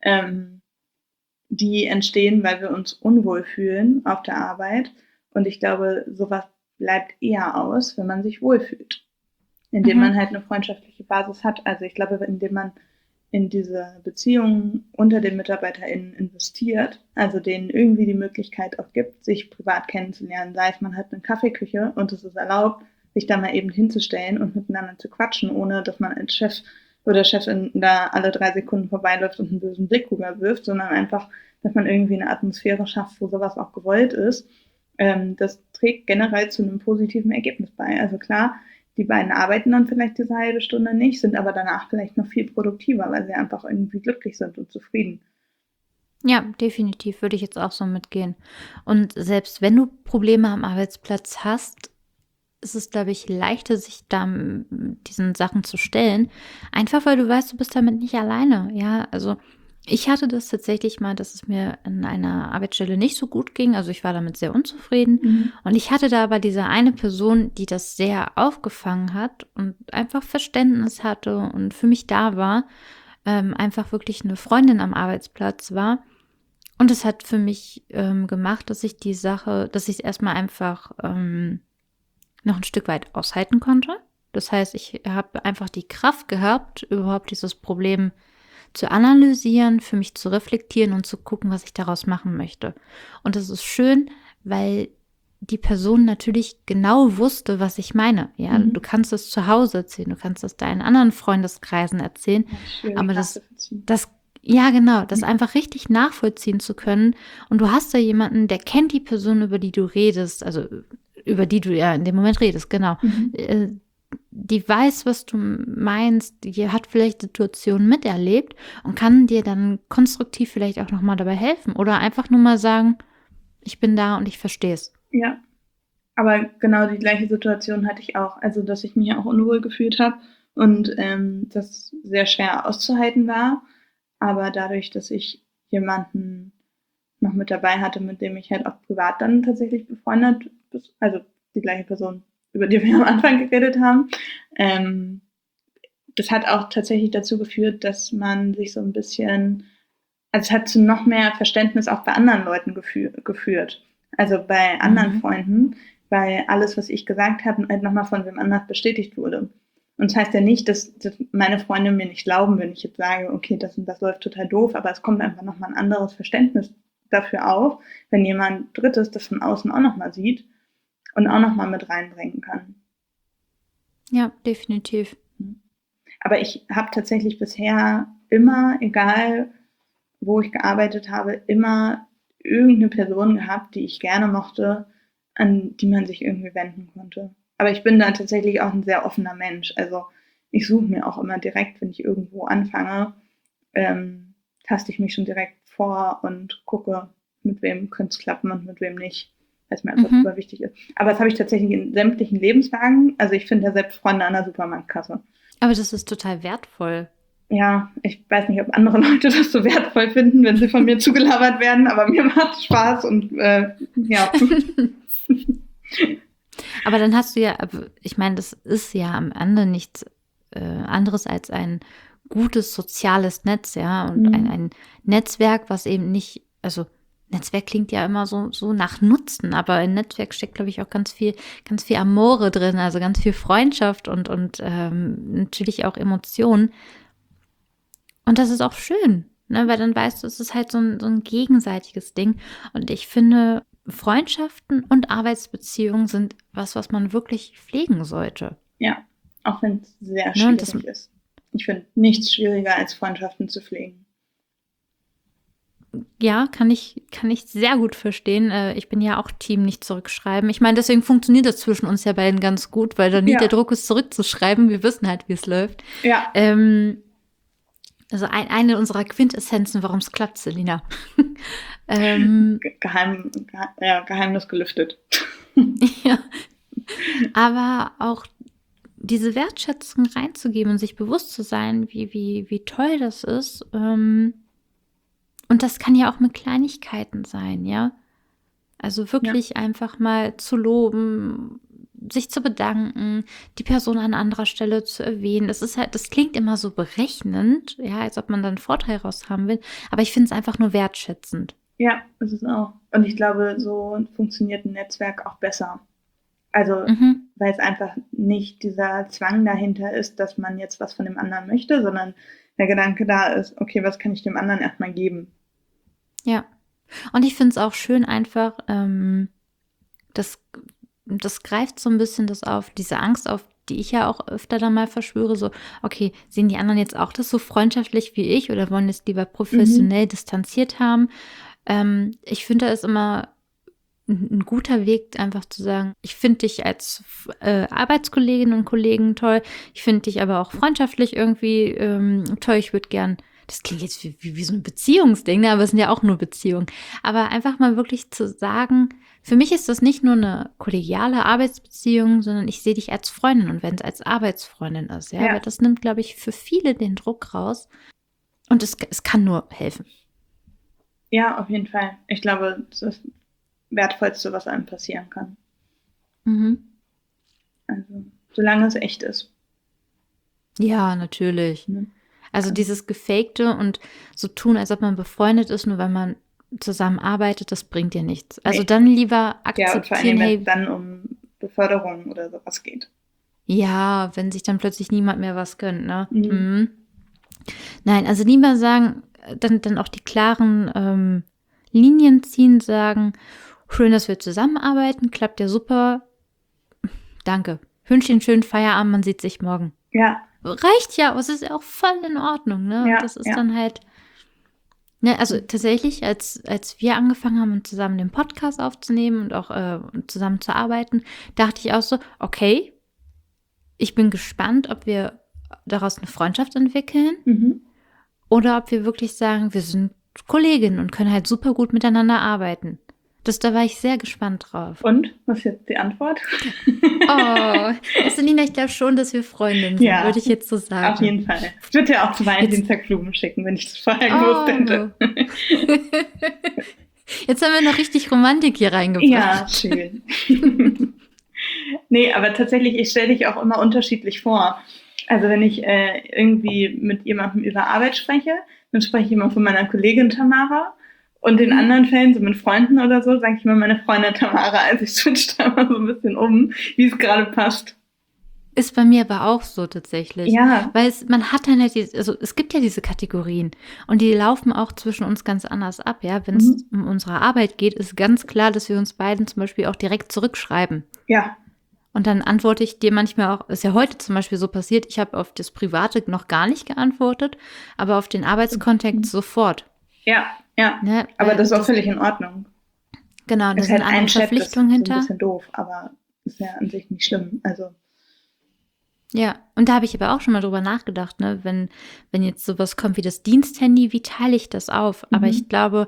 Die entstehen, weil wir uns unwohl fühlen auf der Arbeit. Und ich glaube, sowas bleibt eher aus, wenn man sich wohlfühlt. Indem man halt eine freundschaftliche Basis hat. Also ich glaube, indem man in diese Beziehungen unter den MitarbeiterInnen investiert, also denen irgendwie die Möglichkeit auch gibt, sich privat kennenzulernen, sei es man hat eine Kaffeeküche und es ist erlaubt, sich da mal eben hinzustellen und miteinander zu quatschen, ohne dass man als Chef oder Chefin da alle 3 Sekunden vorbeiläuft und einen bösen Blick rüberwirft, sondern einfach, dass man irgendwie eine Atmosphäre schafft, wo sowas auch gewollt ist. Das trägt generell zu einem positiven Ergebnis bei. Also klar, die beiden arbeiten dann vielleicht diese halbe Stunde nicht, sind aber danach vielleicht noch viel produktiver, weil sie einfach irgendwie glücklich sind und zufrieden. Ja, definitiv würde ich jetzt auch so mitgehen. Und selbst wenn du Probleme am Arbeitsplatz hast, ist es, glaube ich, leichter, sich da diesen Sachen zu stellen. Einfach, weil du weißt, du bist damit nicht alleine. Ja, also ich hatte das tatsächlich mal, dass es mir an einer Arbeitsstelle nicht so gut ging. Also ich war damit sehr unzufrieden. Und ich hatte da aber diese eine Person, die das sehr aufgefangen hat und einfach Verständnis hatte und für mich da war. Einfach wirklich eine Freundin am Arbeitsplatz war. Und es hat für mich gemacht, dass ich die Sache, dass ich es erstmal einfach noch ein Stück weit aushalten konnte. Das heißt, ich habe einfach die Kraft gehabt, überhaupt dieses Problem zu analysieren, für mich zu reflektieren und zu gucken, was ich daraus machen möchte. Und das ist schön, weil die Person natürlich genau wusste, was ich meine. Ja, du kannst es zu Hause erzählen, du kannst es deinen anderen Freundeskreisen erzählen, aber das einfach richtig nachvollziehen zu können. Und du hast da jemanden, der kennt die Person, über die du redest, also über die du ja in dem Moment redest, genau. Die weiß, was du meinst, die hat vielleicht Situationen miterlebt und kann dir dann konstruktiv vielleicht auch nochmal dabei helfen oder einfach nur mal sagen, ich bin da und ich verstehe es. Ja, Aber genau die gleiche Situation hatte ich auch. Also, dass ich mich auch unwohl gefühlt habe und das sehr schwer auszuhalten war. Aber dadurch, dass ich jemanden noch mit dabei hatte, mit dem ich halt auch privat dann tatsächlich befreundet, also die gleiche Person, über die wir am Anfang geredet haben, das hat auch tatsächlich dazu geführt, dass man sich so ein bisschen, also es hat zu noch mehr Verständnis auch bei anderen Leuten geführt. Also bei anderen Freunden, weil alles, was ich gesagt habe, halt nochmal von wem anders bestätigt wurde. Und das heißt ja nicht, dass meine Freunde mir nicht glauben, wenn ich jetzt sage, okay, das und das läuft total doof, aber es kommt einfach nochmal ein anderes Verständnis dafür auf, wenn jemand Drittes das von außen auch nochmal sieht und auch nochmal mit reinbringen kann. Ja, definitiv. Aber ich habe tatsächlich bisher immer, egal wo ich gearbeitet habe, immer irgendeine Person gehabt, die ich gerne mochte, an die man sich irgendwie wenden konnte. Aber ich bin da tatsächlich auch ein sehr offener Mensch. Also ich suche mir auch immer direkt, wenn ich irgendwo anfange, taste ich mich schon direkt vor und gucke, mit wem könnte es klappen und mit wem nicht, weil es mir einfach super wichtig ist. Aber das habe ich tatsächlich in sämtlichen Lebenslagen. Also ich finde ja selbst Freunde an der Supermarktkasse. Aber das ist total wertvoll. Ja, ich weiß nicht, ob andere Leute das so wertvoll finden, wenn sie von mir zugelabert werden, aber mir macht es Spaß und ja. Aber dann hast du ja, ich meine, das ist ja am Ende nichts anderes als ein gutes soziales Netz, ja, und ein Netzwerk, was eben nicht, also Netzwerk klingt ja immer so nach Nutzen, aber in Netzwerk steckt, glaube ich, auch ganz viel Amore drin, also ganz viel Freundschaft und natürlich auch Emotionen. Und das ist auch schön, ne, weil dann weißt du, es ist halt so ein gegenseitiges Ding. Und ich finde, Freundschaften und Arbeitsbeziehungen sind was man wirklich pflegen sollte. Ja, auch wenn es sehr schwierig ist. Ich finde nichts schwieriger, als Freundschaften zu pflegen. Ja, kann ich sehr gut verstehen. Ich bin ja auch Team nicht zurückschreiben. Ich meine, deswegen funktioniert das zwischen uns ja beiden ganz gut, weil da nie der Druck ist, zurückzuschreiben. Wir wissen halt, wie es läuft. Ja. Also eine unserer Quintessenzen, warum es klappt, Selina. Geheimnis gelüftet. Ja. Aber auch diese Wertschätzung reinzugeben und sich bewusst zu sein, wie toll das ist. Und das kann ja auch mit Kleinigkeiten sein, ja. Also wirklich einfach mal zu loben, sich zu bedanken, die Person an anderer Stelle zu erwähnen. Das ist halt, das klingt immer so berechnend, ja, als ob man dann einen Vorteil raus haben will. Aber ich finde es einfach nur wertschätzend. Ja, das ist auch. Und ich glaube, so funktioniert ein Netzwerk auch besser. Also, weil es einfach nicht dieser Zwang dahinter ist, dass man jetzt was von dem anderen möchte, sondern der Gedanke da ist, okay, was kann ich dem anderen erstmal geben? Ja. Und ich finde es auch schön einfach, das greift so ein bisschen das auf, diese Angst auf, die ich ja auch öfter dann mal verschwöre, so, okay, sehen die anderen jetzt auch das so freundschaftlich wie ich oder wollen es lieber professionell distanziert haben? Ich finde, da ist immer ein guter Weg, einfach zu sagen, ich finde dich als Arbeitskolleginnen und Kollegen toll, ich finde dich aber auch freundschaftlich irgendwie toll, ich würde gern, das klingt jetzt wie so ein Beziehungsding, ne? Aber es sind ja auch nur Beziehungen, aber einfach mal wirklich zu sagen, für mich ist das nicht nur eine kollegiale Arbeitsbeziehung, sondern ich sehe dich als Freundin und wenn es als Arbeitsfreundin ist, ja, weil das nimmt, glaube ich, für viele den Druck raus und es kann nur helfen. Ja, auf jeden Fall. Ich glaube, das ist das Wertvollste, was einem passieren kann. Also, solange es echt ist. Ja, natürlich. Also dieses Gefakte und so tun, als ob man befreundet ist, nur weil man zusammenarbeitet, das bringt dir nichts. Also dann lieber akzeptieren, ja, vor allem, wenn es dann um Beförderung oder sowas geht. Ja, wenn sich dann plötzlich niemand mehr was gönnt, ne? Nein, also lieber sagen, dann auch die klaren Linien ziehen, sagen, schön, dass wir zusammenarbeiten, klappt ja super, danke. Wünsche Ihnen einen schönen Feierabend, man sieht sich morgen. Ja. Reicht ja, aber es ist ja auch voll in Ordnung, ne? Ja, und das ist dann halt, ne, also tatsächlich, als wir angefangen haben, zusammen den Podcast aufzunehmen und auch zusammen zu arbeiten, dachte ich auch so, okay, ich bin gespannt, ob wir daraus eine Freundschaft entwickeln oder ob wir wirklich sagen, wir sind Kolleginnen und können halt super gut miteinander arbeiten. Da war ich sehr gespannt drauf. Und? Was ist jetzt die Antwort? Oh, Selina, ich glaube schon, dass wir Freundinnen sind, Ja, würde ich jetzt so sagen. Auf jeden Fall. Ich würde dir auch zu Valentinstag Blumen schicken, wenn ich das vorher gewusst hätte. Jetzt haben wir noch richtig Romantik hier reingebracht. Ja, schön. Nee, aber tatsächlich, ich stelle dich auch immer unterschiedlich vor. Also wenn ich irgendwie mit jemandem über Arbeit spreche, dann spreche ich immer von meiner Kollegin Tamara. Und in anderen Fällen, so mit Freunden oder so, sage ich immer meine Freundin Tamara. Also ich switche da immer so ein bisschen um, wie es gerade passt. Ist bei mir aber auch so tatsächlich. Ja. Weil man hat dann halt es gibt ja diese Kategorien und die laufen auch zwischen uns ganz anders ab, ja. Wenn es um unsere Arbeit geht, ist ganz klar, dass wir uns beiden zum Beispiel auch direkt zurückschreiben. Ja. Und dann antworte ich dir manchmal auch, ist ja heute zum Beispiel so passiert, ich habe auf das Private noch gar nicht geantwortet, aber auf den Arbeitskontext sofort. Ja, ja. Ne? Aber das ist auch völlig in Ordnung. Genau, da ist sind halt andere ein Chat, das ist Verpflichtungen so hinter. ein bisschen doof, aber ist ja an sich nicht schlimm. Also Ja, und da habe ich aber auch schon mal drüber nachgedacht, ne, wenn jetzt sowas kommt wie das Diensthandy, wie teile ich das auf? Aber ich glaube,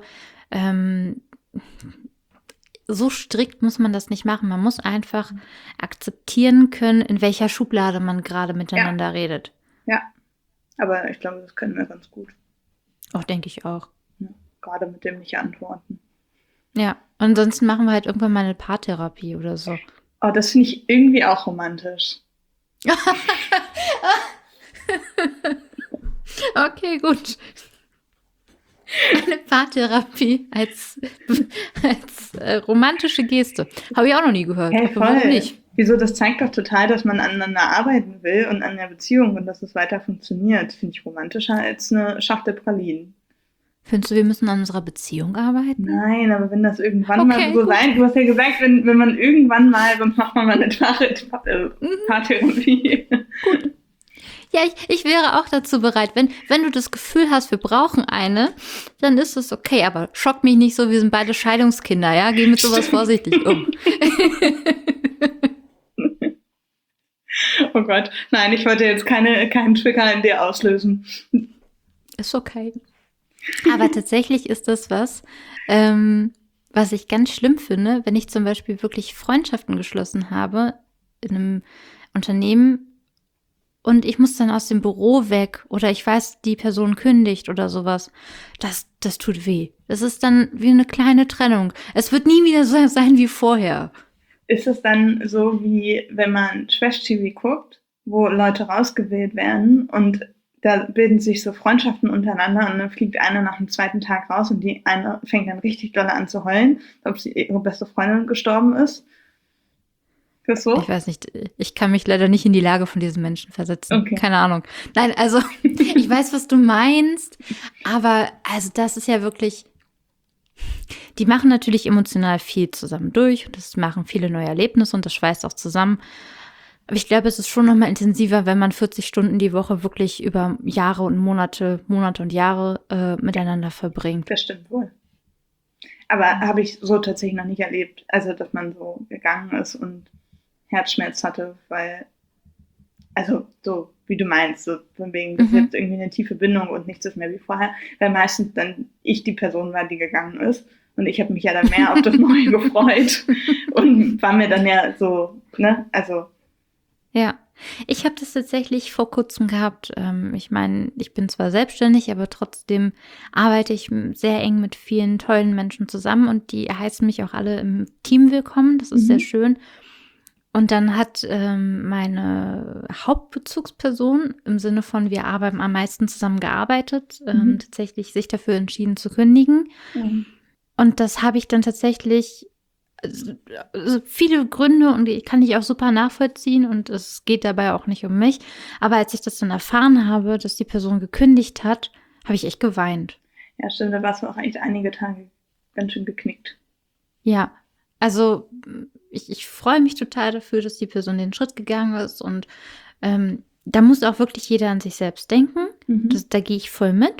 so strikt muss man das nicht machen. Man muss einfach akzeptieren können, in welcher Schublade man gerade miteinander redet. Ja, aber ich glaube, das können wir ganz gut. Auch denke ich auch. Ja, gerade mit dem nicht antworten. Ja, ansonsten machen wir halt irgendwann mal eine Paartherapie oder so. Oh, das finde ich irgendwie auch romantisch. Okay, gut. Eine Paartherapie als romantische Geste. Habe ich auch noch nie gehört. Hey, Aber warum voll. nicht? Wieso? Das zeigt doch total, dass man aneinander arbeiten will und an der Beziehung und dass es weiter funktioniert. Finde ich romantischer als eine Schachtel Pralinen. Findest du, wir müssen an unserer Beziehung arbeiten? Nein, aber wenn das irgendwann Okay, mal so gut. sein, du hast ja gesagt, wenn man irgendwann mal, sonst macht man mal eine Paartherapie. Gut. Ja, ich wäre auch dazu bereit. Wenn du das Gefühl hast, wir brauchen eine, dann ist es okay. Aber schock mich nicht so, wir sind beide Scheidungskinder, ja? Geh mit sowas vorsichtig um. Oh Gott, nein, ich wollte jetzt keinen Trigger in dir auslösen. Ist okay. Aber tatsächlich ist das was ich ganz schlimm finde, wenn ich zum Beispiel wirklich Freundschaften geschlossen habe in einem Unternehmen und ich muss dann aus dem Büro weg oder ich weiß, die Person kündigt oder sowas. Das tut weh. Das ist dann wie eine kleine Trennung. Es wird nie wieder so sein wie vorher. Ist es dann so, wie wenn man Trash-TV guckt, wo Leute rausgewählt werden und da bilden sich so Freundschaften untereinander und dann fliegt eine nach dem zweiten Tag raus und die eine fängt dann richtig doll an zu heulen, ob sie ihre beste Freundin gestorben ist? Ist das so? Ich weiß nicht, ich kann mich leider nicht in die Lage von diesen Menschen versetzen. Okay. Keine Ahnung. Nein, also ich weiß, was du meinst, aber also das ist ja wirklich, die machen natürlich emotional viel zusammen durch und das machen viele neue Erlebnisse und das schweißt auch zusammen. Aber ich glaube, es ist schon noch mal intensiver, wenn man 40 Stunden die Woche wirklich über Jahre und Monate und Jahre miteinander verbringt. Das stimmt wohl. Aber habe ich so tatsächlich noch nicht erlebt. Also, dass man so gegangen ist und Herzschmerz hatte, weil, also so wie du meinst, so von wegen, das ist jetzt irgendwie eine tiefe Bindung und nichts ist mehr wie vorher, weil meistens dann ich die Person war, die gegangen ist und ich habe mich ja dann mehr auf das Neue gefreut und war mir dann ja so, ne, also. Ja, ich habe das tatsächlich vor kurzem gehabt. Ich meine, ich bin zwar selbstständig, aber trotzdem arbeite ich sehr eng mit vielen tollen Menschen zusammen und die heißen mich auch alle im Team willkommen. Das ist sehr schön. Und dann hat meine Hauptbezugsperson im Sinne von wir haben am meisten zusammen gearbeitet, tatsächlich sich dafür entschieden zu kündigen. Und das habe ich dann tatsächlich also viele Gründe und die kann ich auch super nachvollziehen und es geht dabei auch nicht um mich. Aber als ich das dann erfahren habe, dass die Person gekündigt hat, habe ich echt geweint. Ja, stimmt, da warst du auch echt einige Tage ganz schön geknickt. Ja, also ich freue mich total dafür, dass die Person den Schritt gegangen ist und da muss auch wirklich jeder an sich selbst denken. Da gehe ich voll mit.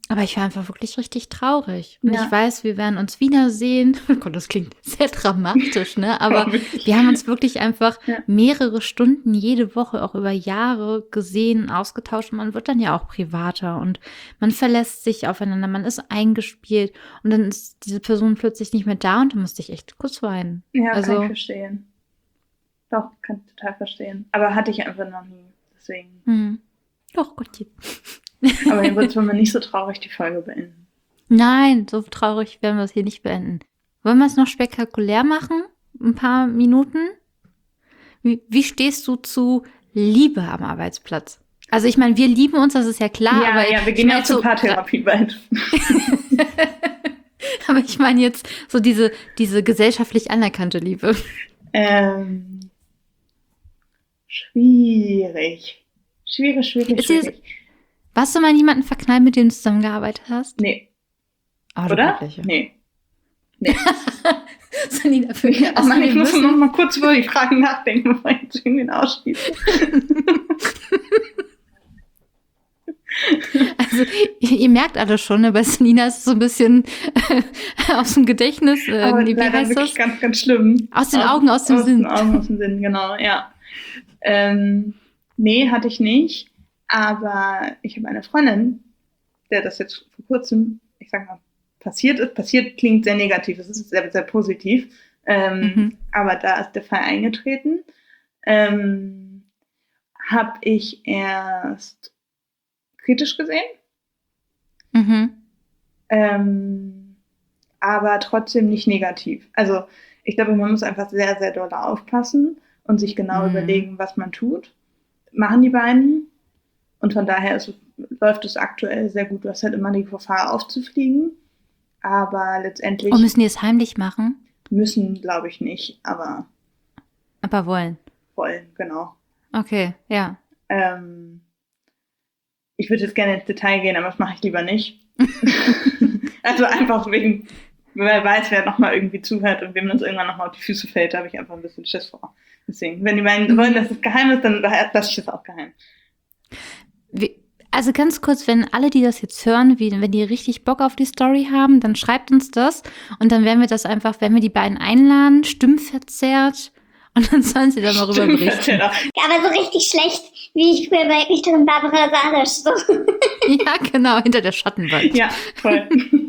Aber ich war einfach wirklich richtig traurig. Und Ja. ich weiß, wir werden uns wiedersehen. Oh Gott, das klingt sehr dramatisch, ne? Aber Wirklich. wir haben uns wirklich einfach Ja. mehrere Stunden jede Woche, auch über Jahre gesehen, ausgetauscht. Und man wird dann ja auch privater und man verlässt sich aufeinander, man ist eingespielt. Und dann ist diese Person plötzlich nicht mehr da und da musste ich echt kurz weinen. Ja, kann Also, ich verstehen. Doch, kann ich total verstehen. Aber hatte ich einfach noch nie. Deswegen. Doch, Gottchen. Aber jetzt wollen wir nicht so traurig die Folge beenden. Nein, so traurig werden wir es hier nicht beenden. Wollen wir es noch spektakulär machen? Ein paar Minuten? Wie stehst du zu Liebe am Arbeitsplatz? Also ich meine, wir lieben uns, das ist ja klar. Ja, aber ja, wir ich gehen ja meine auch zur Paartherapie bald. Aber ich meine jetzt so diese gesellschaftlich anerkannte Liebe. Schwierig. Ist dir warst du mal jemanden verknallt, mit dem du zusammengearbeitet hast? Nee, Oh, oder? Wirklich, ja. Nee. Sonina, für Oh also Mann, wir ich muss müssen- noch mal kurz über die Fragen nachdenken, bevor ich jetzt irgendwen ausschließe. Also, ihr merkt alle schon, ne, bei Sonina ist es so ein bisschen aus dem Gedächtnis. Aber Wie leider heißt wirklich das? ganz, ganz schlimm. Aus den Augen, aus dem Sinn. Aus den Augen, aus dem Sinn, genau, ja. Nee, hatte ich nicht. Aber ich habe eine Freundin, der das jetzt vor kurzem, ich sag mal, passiert ist. Passiert klingt sehr negativ, es ist sehr, sehr positiv. Aber da ist der Fall eingetreten. Habe ich erst kritisch gesehen. Aber trotzdem nicht negativ. Also ich glaube, man muss einfach sehr, sehr doll aufpassen und sich genau überlegen, was man tut. Machen die beiden. Und von daher läuft es aktuell sehr gut. Du hast halt immer die Gefahr aufzufliegen. Aber letztendlich Und müssen die es heimlich machen? müssen, glaube ich, nicht. Aber wollen. wollen, genau. Okay, ja. Ich würde jetzt gerne ins Detail gehen, aber das mache ich lieber nicht. Also einfach wegen, wer weiß, wer nochmal irgendwie zuhört und wem uns irgendwann nochmal auf die Füße fällt, da habe ich einfach ein bisschen Schiss vor. Deswegen, wenn die beiden wollen, dass es geheim ist, dann lasse ich es auch geheim. Also ganz kurz, wenn alle, die das jetzt hören, wenn die richtig Bock auf die Story haben, dann schreibt uns das und dann werden wir das einfach, wenn wir die beiden einladen, stimmverzerrt und dann sollen sie da mal rüber berichten. Ja, Ja, aber so richtig schlecht, wie ich früher bei Richterin Barbara Salisch. So. Ja, genau, hinter der Schattenwand. ja, voll.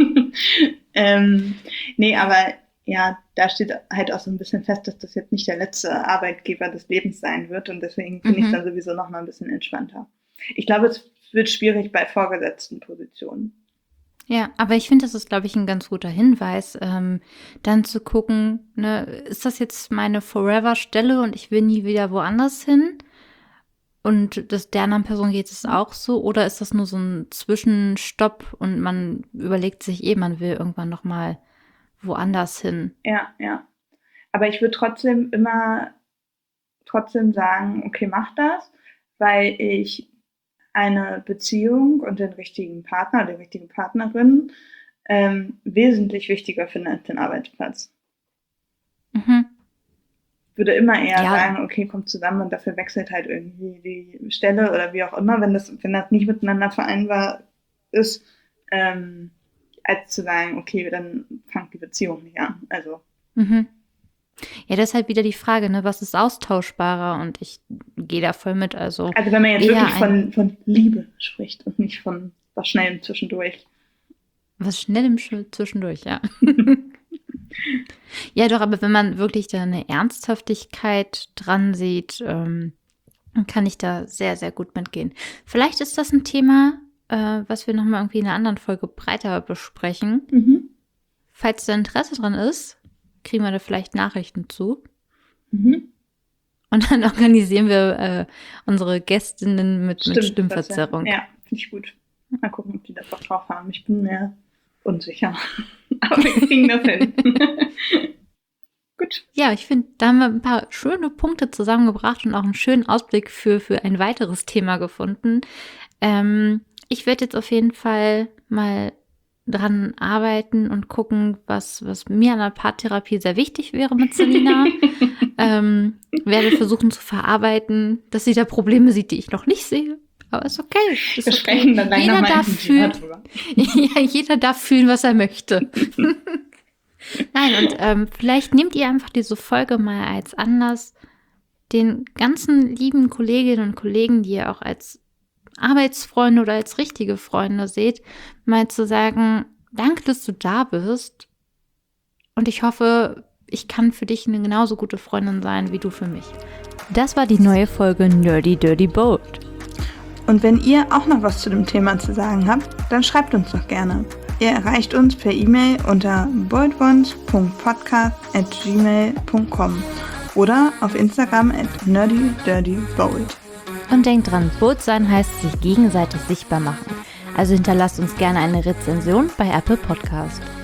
Nee, aber ja, da steht halt auch so ein bisschen fest, dass das jetzt nicht der letzte Arbeitgeber des Lebens sein wird und deswegen finde ich es dann sowieso noch mal ein bisschen entspannter. Ich glaube, es wird schwierig bei vorgesetzten Positionen. Ja, aber ich finde, das ist, glaube ich, ein ganz guter Hinweis, dann zu gucken, ne, ist das jetzt meine Forever-Stelle und ich will nie wieder woanders hin? Und der anderen Person geht es auch so? Oder ist das nur so ein Zwischenstopp und man überlegt sich man will irgendwann noch mal woanders hin? Ja. Aber ich würde trotzdem sagen, okay, mach das, weil ich eine Beziehung und den richtigen Partner, die richtige Partnerin wesentlich wichtiger finde als den Arbeitsplatz. Würde immer eher sagen, okay, kommt zusammen und dafür wechselt halt irgendwie die Stelle oder wie auch immer, wenn das nicht miteinander vereinbar ist, als zu sagen, okay, dann fangt die Beziehung nicht an. Also. Ja, das ist halt wieder die Frage, ne, was ist austauschbarer und ich gehe da voll mit. Also wenn man jetzt wirklich von Liebe spricht und nicht von was Schnellem zwischendurch. Was Schnellem zwischendurch, ja. Ja, doch, aber wenn man wirklich da eine Ernsthaftigkeit dran sieht, kann ich da sehr, sehr gut mitgehen. Vielleicht ist das ein Thema, was wir nochmal irgendwie in einer anderen Folge breiter besprechen. Falls da Interesse dran ist, kriegen wir da vielleicht Nachrichten zu. Und dann organisieren wir unsere Gästinnen mit Stimmverzerrung. Ja, finde ich gut. Mal gucken, ob die das auch drauf haben. Ich bin mir unsicher. Aber wir kriegen das hin. Gut. Ja, ich finde, da haben wir ein paar schöne Punkte zusammengebracht und auch einen schönen Ausblick für ein weiteres Thema gefunden. Ich werde jetzt auf jeden Fall mal dran arbeiten und gucken, was mir an der Paartherapie sehr wichtig wäre mit Sonina. Werde versuchen zu verarbeiten, dass sie da Probleme sieht, die ich noch nicht sehe. Aber ist okay. Ist Wir okay. sprechen dann gleich Jeder nochmal darf fühlen. drüber. Ja, jeder darf fühlen, was er möchte. Nein, und vielleicht nehmt ihr einfach diese Folge mal als Anlass, den ganzen lieben Kolleginnen und Kollegen, die ihr auch als Arbeitsfreunde oder als richtige Freunde seht, mal zu sagen, danke, dass du da bist. Und ich hoffe, ich kann für dich eine genauso gute Freundin sein, wie du für mich. Das war die neue Folge Nerdy Dirty Bold. Und wenn ihr auch noch was zu dem Thema zu sagen habt, dann schreibt uns doch gerne. Ihr erreicht uns per E-Mail unter boldones.podcast@gmail.com oder auf Instagram @nerdydirtybold. Und denkt dran, Bold sein heißt sich gegenseitig sichtbar machen. Also hinterlasst uns gerne eine Rezension bei Apple Podcast.